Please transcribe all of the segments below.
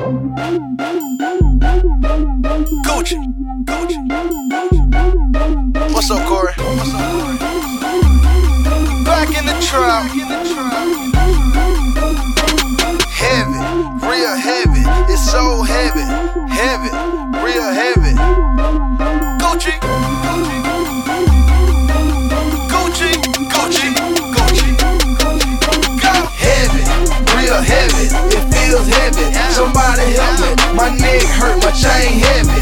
Gucci. What's up, Corey? Back in the trap. Heavy, real heavy. It's so heavy, real heavy. Gucci. Heavy, real heavy. It feels heavy. Somebody help me. My neck hurt, my chain heavy.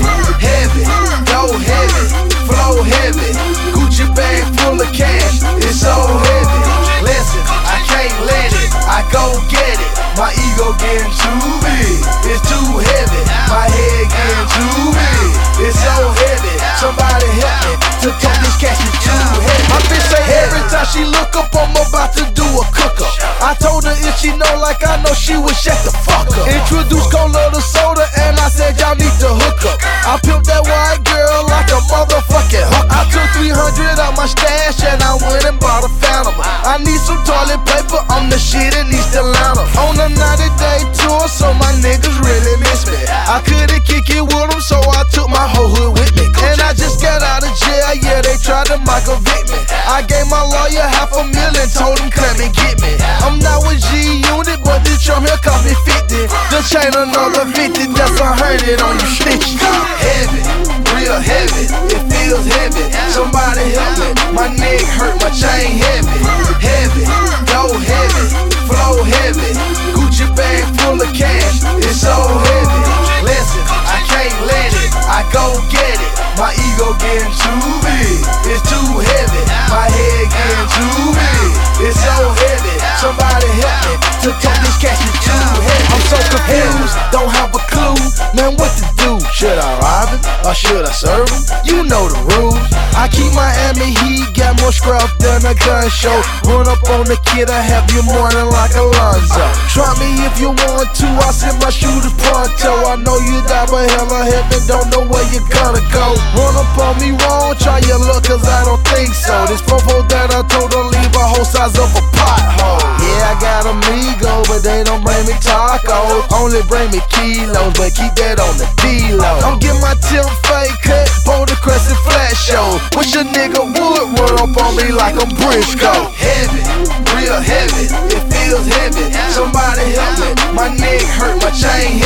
Dough heavy, flow heavy. Gucci bag full of cash. It's so heavy. Listen, I can't let it. I go get it. My ego getting too big. It's too heavy. My head getting too big. It's so heavy. Somebody help me to talk this cash is too heavy. My bitch say every time she look up, I'm about to do a cook up. I told her if she know like I know, she would shut the fuck up. Introduced cola to soda and I said y'all need to hook up. I pimped that white girl like a motherfucking hook. I took 300 out my stash and I went and bought a Phantom. I need some toilet paper, I'm the shit in East Atlanta. On a 90-day tour, so my niggas really miss me. I couldn't kick it with them, so I took my whole hood with me. And I just got out of jail, yeah, they tried to Michael Vick me. I gave my lawyer $500,000, told him come and get me. I'm not with G-Unit, but this Trump here cost me 50. The chain another 50, that's 100 on you stitches. Heavy, real heavy, it feels heavy. Somebody help me, my neck hurt, my chain heavy, dough heavy, flow heavy. Gucci bag full of cash, it's so heavy. Listen, I can't let it, I go get it. My ego getting too big, it's too heavy. My head getting too big, it's so heavy. Somebody help me to talk this cash is too heavy. I'm so confused, don't have a clue, man, what to do? Should I rob him or should I serve him? You know the rules. I keep Miami Heat, got more scraps than a gun show. Run up on the kid, I have you morning like Alonzo. Try me if you want to, I send my shooters pronto. I know you die, but hella heaven, don't know where you're gonna go. Run up on me wrong, try your luck, cause I don't think so. This fofo that I told her leave a whole size of a pothole. Yeah, I got amigo, but they don't bring me tacos. Only bring me kilos, but keep that on the D-low. I'm getting my Tim fake cut, Boulder Crescent flat show. Wish a nigga would run up on me like I'm Briscoe. Heavy, real heavy, it feels heavy. Somebody help me, my neck hurt, my chain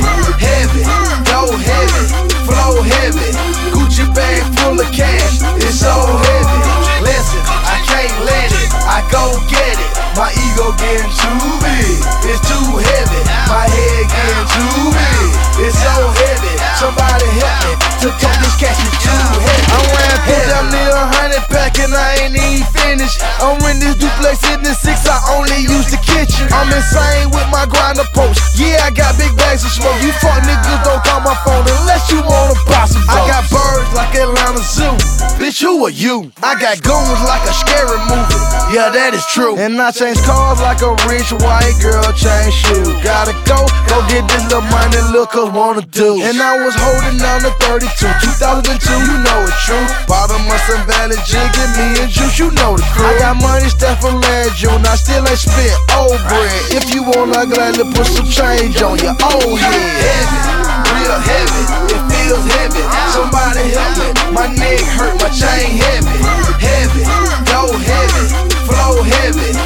heavy, dough heavy, flow heavy. Gucci bag full of cash, it's so heavy. Listen, I can't let it, I go get it. My ego getting too big, it's too heavy. My head getting too big, it's so heavy. Somebody help me to talk this cash is too heavy. I ran through damn near 100 pack and I ain't even finished. I'm in this duplex in the 6, I only use the kitchen. I'm insane with my grinder post. Yeah, I got big bags of smoke. You fuck niggas don't call my phone unless you wanna buy some votes. I got birds like Atlanta Zoo. Bitch, who are you? I got goons like a scary movie. Yeah, that is true. And I change cars like a rich white girl change shoes. Gotta go get this little money, lookers wanna do. And I was holding down the 32, 2002, you know it's true. Bottom of some Valley jigging me and Juice, you know the crew. I got money stuff from last June, I still ain't spent old bread. If you want, I gladly put some change on your old head. Heavy, real heavy, it feels heavy. Somebody help me, my neck hurt, my chain heavy, dough heavy, flow heavy.